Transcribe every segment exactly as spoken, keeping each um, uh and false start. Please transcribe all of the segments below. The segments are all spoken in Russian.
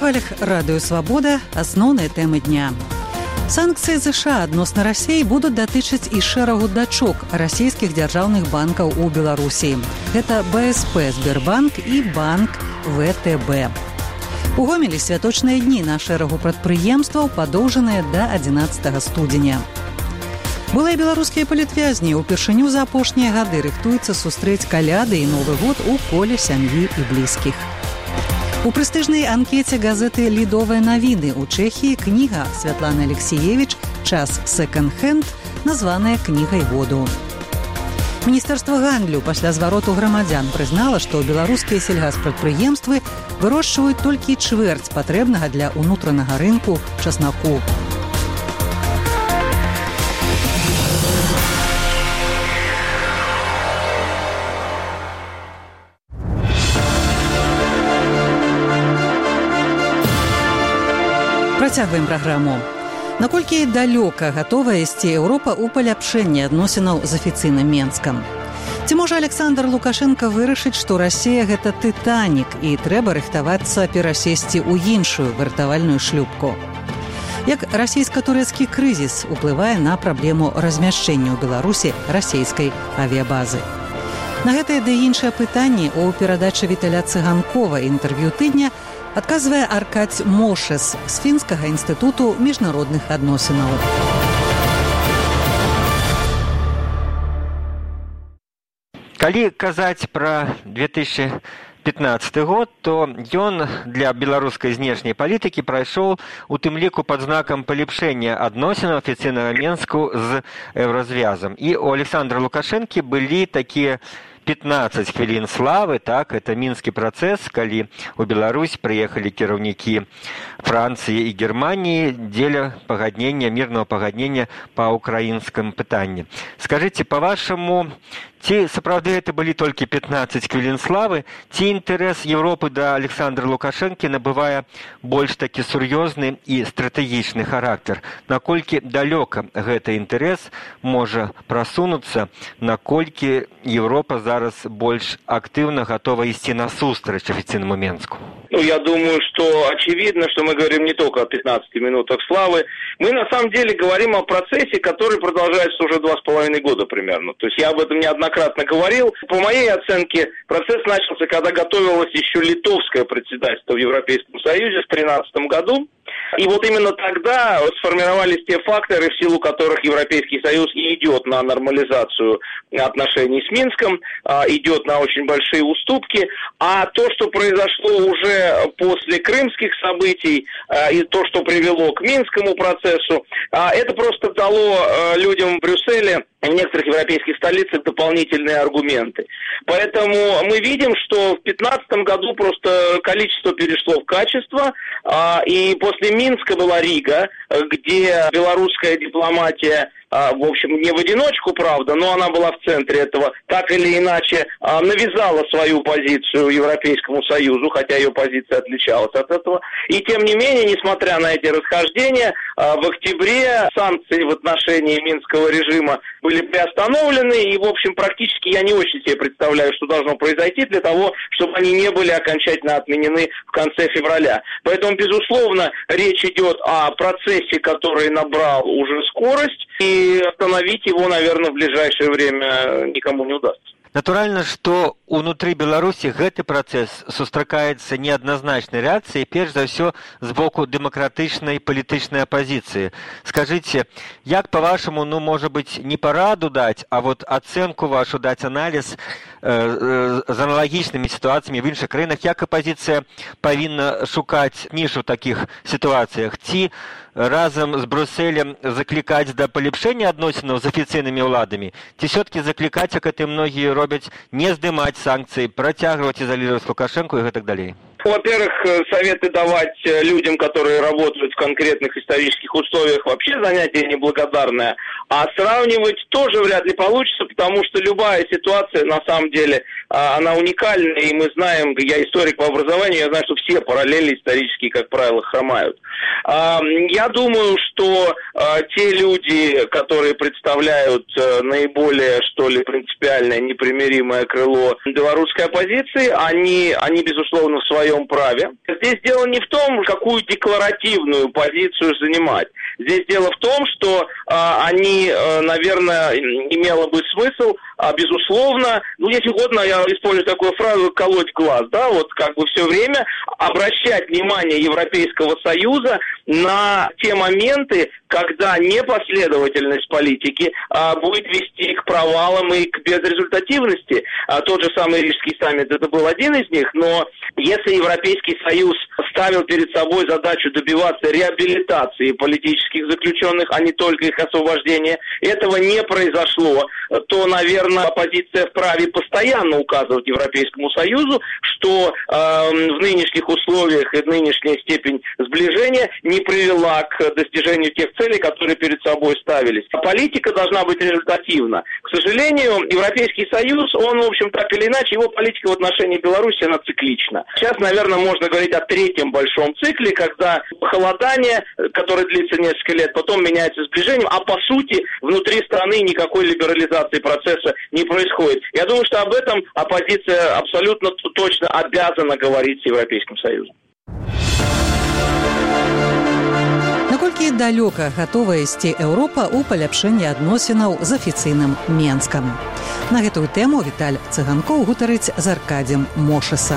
хвалях Радыё Свабода асноўныя тэмы дня. Санкцыі ЗША адносна Расіі будуць датычыць і шэрагу дачок расійскіх дзяржаўных банкаў у Беларусі. Гэта БСП Сбербанк і банк ВТБ. У Гомелі святочныя дні на шэрагу прадпрыемстваў падоўжаныя да адзінаццатага студзеня. Былыя беларускія палітвязні ўпершыню за апошнія гады рыхтуюцца сустрэць каляды і Новы год у коле сям'і і блізкіх. У прэстыжнай анкеце газеты «Лідовыя навіны» у Чэхіі кніга Святланы Алексіевіч «Час секонд-хенд» названая кнігай году. Міністэрства гандлю пасля звароту грамадзян прызнала, што беларускія сельгаспрадпрыемствы вырошчваюць толькі чвэрць патрэбнага для ўнутранага рынку часнаку. Працягваем праграму. Наколькі далёка гатовая ісці Еўропа ў паляпшэнні адносінаў з афіцыйным Менскам? Ці можа Александр Лукашенко вырашыць, што Расія гэта тытанік і трэба рыхтавацца перасесці ў іншую вартавальную шлюпку? Як расійска-турэцкі крызіс уплывае на праблему размяшчэння ў Беларусі расійскай авіябазы? На гэтыя ды іншыя пытанні ў перадачы Віталя Цыганкова інтэрв'ю тыдня адказвае Аркадзь Мошес з Фінскага інстытуту міжнародных адносінаў. Калі казаць пра две тысячи пятнаццаты год, то ён для беларускай знешняй палітыкі прайшоў у тым ліку пад знакам палепшэння адносінаў афіцыйнага Менску з еўразвязам. І у Александра Лукашэнкі былі такія пятнадцать хвілін славы, так, это мінскі працэс, калі у Беларусь прыехалі кіраўнікі Францыі і Германіі дзеля пагаднення, мірнага пагаднення па ўкраінскім пытанні. Скажыце, па-вашаму, ці сапраўды гэта былі толькі пятнадцать хвілін славы, ці інтарэс Еўропы да Александра Лукашэнкі набывае больш такі сур'ёзны і стратэгічны характар? Наколькі далёка гэты інтарэс можа прасунуцца, наколькі Еўропа зараз больш актыўна готова ісці насустрач афіцыйнаму Менску? Ну, я думаю, что очевидно, что мы говорим не только о пятнадцати минутах славы. Мы на самом деле говорим о процессе, который продолжается уже два с половиной года примерно. То есть я об этом неоднократно говорил. По моей оценке, процесс начался, когда готовилось еще литовское председательство в Европейском Союзе в тринадцатом году. И вот именно тогда сформировались те факторы, в силу которых Европейский Союз и идет на нормализацию отношений с Минском, идет на очень большие уступки. А то, что произошло уже после крымских событий, и то, что привело к Минскому процессу, это просто дало людям в Брюсселе, в некоторых европейских столицах, дополнительные аргументы. Поэтому мы видим, что в две тысячи пятнадцатом году просто количество перешло в качество, и после Минска была Рига, где белорусская дипломатия, в общем, не в одиночку, правда, но она была в центре этого, так или иначе навязала свою позицию Европейскому Союзу, хотя ее позиция отличалась от этого. И тем не менее, несмотря на эти расхождения, в октябре санкции в отношении Минского режима были приостановлены, и, в общем, практически я не очень себе представляю, что должно произойти для того, чтобы они не были окончательно отменены в конце февраля. Поэтому, безусловно, речь идет о процессе, который набрал уже скорость, и остановить его, наверное, в ближайшее время никому не удастся. Натуральна, што ўнутры Беларусі гэты працэс сустракаецца неадназначнай рэакцыяй, перш за ўсё з боку дэмакратычнай палітычнай апазіцыі. Скажыце, як па-вашаму, ну, можа быць, не параду даць, а вот ацэнку вашу даць аналіз э, э, з аналагічнымі сітуацыямі в іншых краінах, як апазіцыя павінна шукаць нішу ў такіх сітуацыях? Ці разам з Брюсселем заклікаць да палепшэння адносінаў з афіцыйнымі ўладамі? Ці ўсё-такі заклікаць, як это многія робяць, не здымаць санкцыі, працягваць изолировать Лукашенко и так далее? Во-первых, советы давать людям, которые работают в конкретных исторических условиях, вообще занятие неблагодарное. А сравнивать тоже вряд ли получится, потому что любая ситуация, на самом деле, она уникальна, и мы знаем, я историк по образованию, я знаю, что все параллели исторические, как правило, хромают. Я думаю, что те люди, которые представляют наиболее, что ли, принципиальное, непримиримое крыло белорусской оппозиции, они, они, безусловно, в своем праве. Здесь дело не в том, какую декларативную позицию занимать. Здесь дело в том, что а, они, а, наверное, имело бы смысл, а, безусловно, ну, если угодно, я использую такую фразу «колоть глаз», да, вот как бы все время обращать внимание Европейского Союза на те моменты, когда непоследовательность политики а, будет вести к провалам и к безрезультативности. А, тот же самый Рижский саммит, это был один из них, но если Европейский Союз ставил перед собой задачу добиваться реабилитации политических заключенных, а не только их освобождения, этого не произошло, то, наверное, оппозиция вправе постоянно указывать Европейскому Союзу, что э, в нынешних условиях и нынешняя степень сближения не привела к достижению тех целей, которые перед собой ставились. А политика должна быть результативна. К сожалению, Европейский Союз, он, в общем, так или иначе, его политика в отношении Беларуси, она циклична. Сейчас, наверное, можно говорить о третьем большом цикле, когда похолодание, которое длится несколько лет, потом меняется сближением, а по сути внутри страны никакой либерализации процесса не происходит. Я думаю, что об этом оппозиция абсолютно точно обязана говорить с Европейским Союзом. Наколькі далёка гатовая ісці Еўропа ў паляпшэнні адносінаў з афіцыйным Менскам. На гэтую тэму Віталь Цыганкоў гутарыць з Аркадзем Мошасам.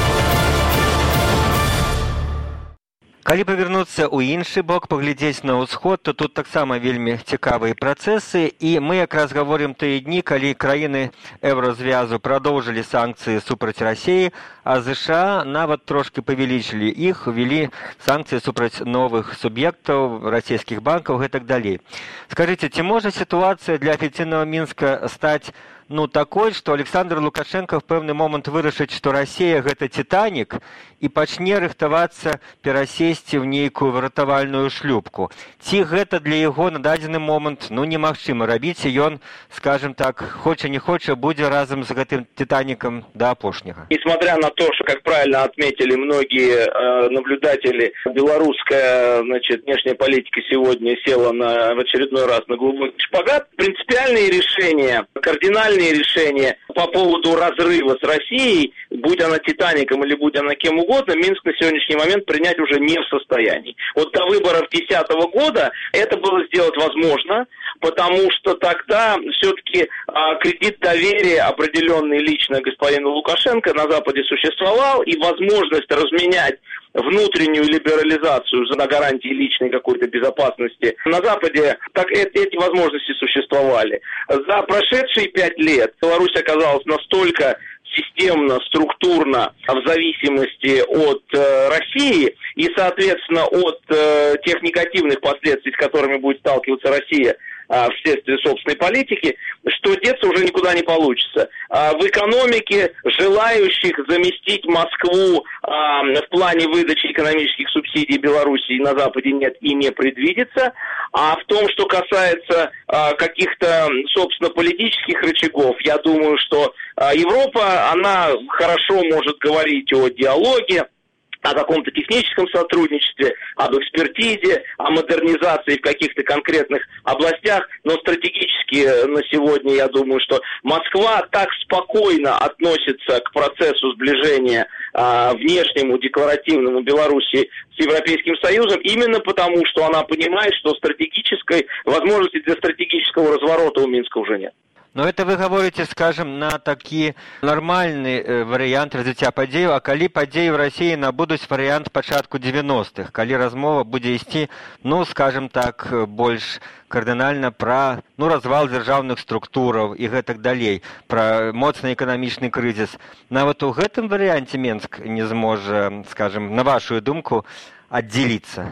Калі павярнуцца ў іншы бок, паглядзець на ўсход, то тут таксама вельмі цікавыя працэсы, і мы якраз гаворым тыя дні, калі краіны еўразвязу прадоўжылі санкцыі супраць Расіі, а ЗША нават трошкі павялічылі іх, увялі санкцыі супраць новых суб'ектаў, расійскіх банкаў і так далей. Скажыце, ці можа сітуацыя для афіцыйнага Мінска стаць ну, такой, што Александр Лукашенко в пэўны момант вырашыць, што Расія гэта «Титанік» і пачне рыхтавацца перасесці ў нейкую выратавальную шлюпку. Ці гэта для яго на дадзены момант ну, немагчыма рабіць, і ён, скажем так, хоча не хоча, будзе разам з гэтым «Титаником» до апошняга. Несмотря на то, что, как правильно отметили многие э, наблюдатели, белорусская значит, внешняя политика сегодня села на, в очередной раз на глубокий шпагат, принципиальные решения, кардинальные решения по поводу разрыва с Россией, будь она «Титаником» или будь она кем угодно, Минск на сегодняшний момент принять уже не в состоянии. Вот до выборов две тысячи десятого года это было сделать возможно, потому что тогда все-таки а, кредит доверия, определенный лично господину Лукашенко, на Западе существовал, и возможность разменять внутреннюю либерализацию на гарантии личной какой-то безопасности на Западе, так эти возможности существовали. За прошедшие пять лет Беларусь оказалась настолько системно, структурно в зависимости от э, России и, соответственно, от э, тех негативных последствий, с которыми будет сталкиваться Россия э, вследствие собственной политики, что деться уже никуда не получится. Э, в экономике желающих заместить Москву э, в плане выдачи экономических субсидий Белоруссии на Западе нет и не предвидится. А в том, что касается э, каких-то, собственно, политических рычагов, я думаю, что э, Европа, она хорошо может говорить о диалоге, о каком-то техническом сотрудничестве, об экспертизе, о модернизации в каких-то конкретных областях, но стратегически на сегодня, я думаю, что Москва так спокойно относится к процессу сближения а, внешнему, декларативному Беларуси с Европейским Союзом, именно потому, что она понимает, что стратегической возможности для стратегического разворота у Минска уже нет. Но это вы говорите, скажем, на такі нармальны э, варыянт развіцця падзеяў, а калі падзеі ў Расіі набудуць варыянт пачатку дзевяностых, калі размова будзе ісці, ну, скажем так, больш кардынальна пра ну, развал дзяржаўных структураў і гэтак далей, пра моцны эканамічны крызіс. Нават у гэтым варыянце Менск не зможа, скажем, на вашу думку, аддзеліцца.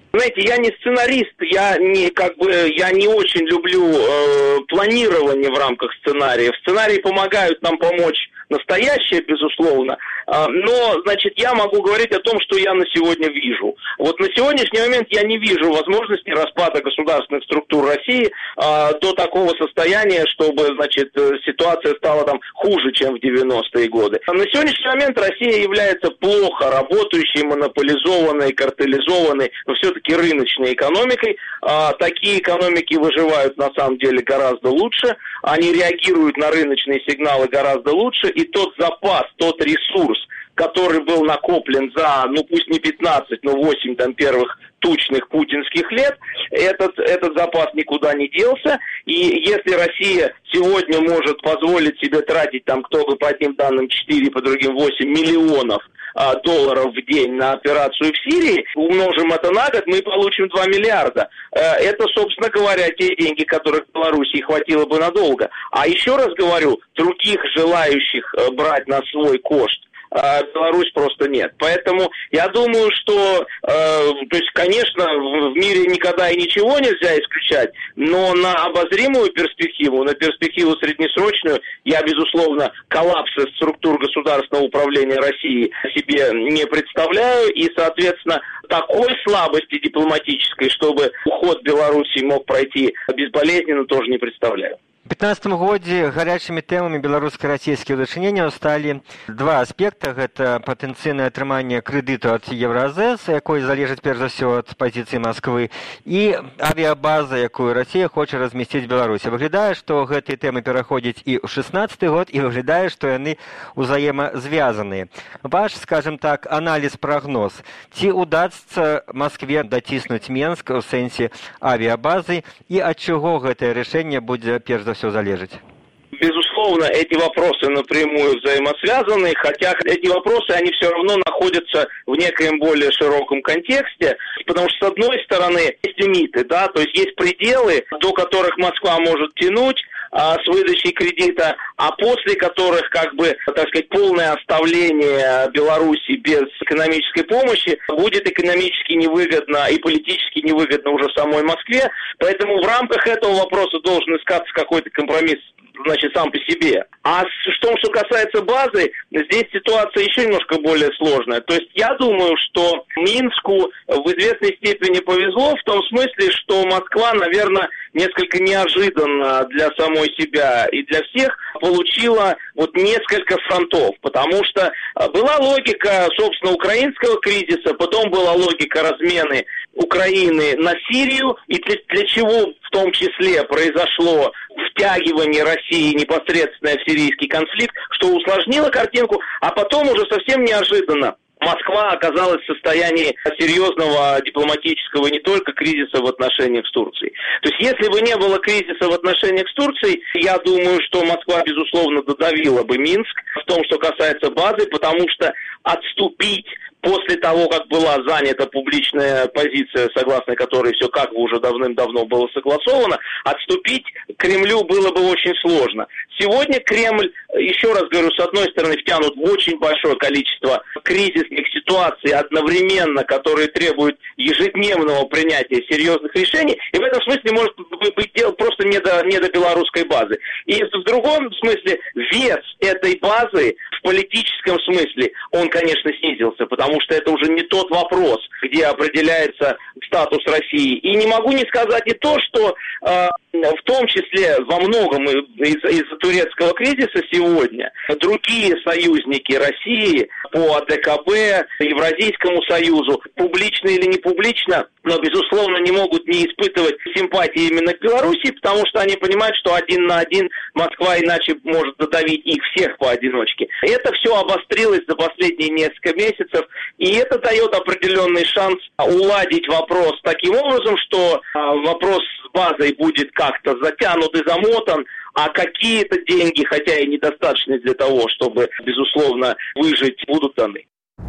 Знаете, я не сценарист, я не как бы я не очень люблю э, планирование в рамках сценария. Сценарии помогают нам помочь настоящее, безусловно, но, значит, я могу говорить о том, что я на сегодня вижу. Вот на сегодняшний момент я не вижу возможности распада государственных структур России а, до такого состояния, чтобы, значит, ситуация стала там хуже, чем в девяностые годы. На сегодняшний момент Россия является плохо работающей, монополизованной, картелизованной, но все-таки рыночной экономикой. А, такие экономики выживают на самом деле гораздо лучше, они реагируют на рыночные сигналы гораздо лучше, и тот запас, тот ресурс, который был накоплен за, ну пусть не пятнадцать, но восемь там первых тучных путинских лет, этот, этот запас никуда не делся. И если Россия сегодня может позволить себе тратить там, кто бы по одним данным четыре, по другим восемь миллионов а, долларов в день на операцию в Сирии, умножим это на год, мы получим два миллиарда. Это, собственно говоря, те деньги, которых Белоруссии хватило бы надолго. А еще раз говорю, других желающих брать на свой кошт Беларусь просто нет. Поэтому я думаю, что, э, то есть, конечно, в мире никогда и ничего нельзя исключать, но на обозримую перспективу, на перспективу среднесрочную, я, безусловно, коллапса структур государственного управления России себе не представляю, и, соответственно, такой слабости дипломатической, чтобы уход Беларуси мог пройти безболезненно, тоже не представляю. У две тысячи пятнадцатым годзе гарячымі тэмамі беларуска-расійскіх дачыненняў сталі два аспекта. Гэта патэнцыйнае атрыманне крэдыту ад Еўразэс, якой залежыць перш за ўсё ад пазіцыі Масквы, і авіябаза, якую Расія хоча размясціць Беларусі. Выглядае, што гэтыя тэмы пераходзяць і ў шэснаццаты год, і выглядае, што яны ўзаемазвязаныя. Ваш, скажем так, аналіз, прагноз. Ці удасца Маскве даціснуць Менск у сэнсе авіябазы, і ад чаго гэтае рашэнне будзе перш за все залежить? Безусловно, эти вопросы напрямую взаимосвязаны, хотя эти вопросы, они все равно находятся в некоем более широком контексте, потому что, с одной стороны, есть лимиты, да, то есть есть пределы, до которых Москва может тянуть а, с выдачей кредита, а после которых, как бы, так сказать, полное оставление Беларуси без экономической помощи будет экономически невыгодно и политически невыгодно уже самой Москве, поэтому в рамках этого вопроса должен искаться какой-то компромисс, значит, сам по себе. А в том, что касается базы, здесь ситуация еще немножко более сложная. То есть я думаю, что Минску в известной степени повезло в том смысле, что Москва, наверное, несколько неожиданно для самой себя и для всех получила вот несколько фронтов, потому что была логика, собственно, украинского кризиса, потом была логика размены Украины на Сирию, и для, для чего в том числе произошло втягивание России непосредственно в сирийский конфликт, что усложнило картинку, а потом уже совсем неожиданно Москва оказалась в состоянии серьезного дипломатического не только кризиса в отношениях с Турцией. То есть, если бы не было кризиса в отношениях с Турцией, я думаю, что Москва, безусловно, додавила бы Минск в том, что касается базы, потому что отступить после того, как была занята публичная позиция, согласно которой все как бы уже давным-давно было согласовано, отступить Кремлю было бы очень сложно. Сегодня Кремль, еще раз говорю, с одной стороны втянут в очень большое количество кризисных ситуаций одновременно, которые требуют ежедневного принятия серьезных решений, и в этом смысле может быть дело просто не до, не до белорусской базы. И в другом смысле вес этой базы в политическом смысле, он, конечно, снизился, потому что это уже не тот вопрос, где определяется статус России. И не могу не сказать и то, что э, в том числе во многом из- из-за турецкого кризиса сегодня другие союзники России по АДКБ, Евразийскому союзу, публично или не публично, но, безусловно, не могут не испытывать симпатии именно к Беларуси, потому что они понимают, что один на один Москва иначе может задавить их всех поодиночке. Это все обострилось за последние несколько месяцев, и это дает определенный шанс уладить вопрос таким образом, что вопрос с базой будет как-то затянут и замотан, а какие-то деньги, хотя и недостаточные для того, чтобы, безусловно, выжить, будут даны.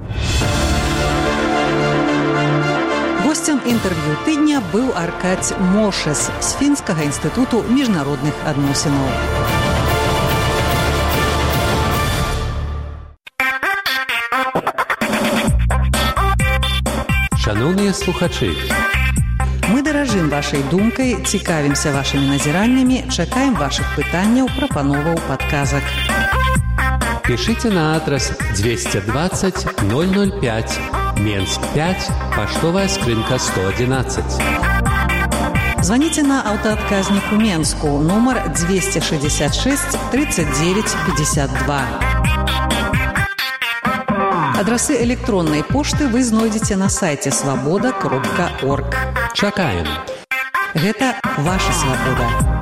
Гостем інтэрв'ю тыдня быў Аркадзь Мошэс з Фінскага інстытуту міжнародных адносінаў. Шановныя слухачы, мы даражым вашай думкай, цікавімся вашымі назіраннямі, чакаем вашых пытанняў, прапановаў, падказак. Пишите на адрес двести двадцать ноль ноль пять, Менск пять, поштовая скрынка сто одиннадцать. Звоните на аўтаадказнік у Менску, нумар двести шестьдесят шесть тридцать девять пятьдесят два. Адрасы электроннай пошты вы знойдзеце на сайце свабода кропка орг. Чакаем. Гэта ваша свабода.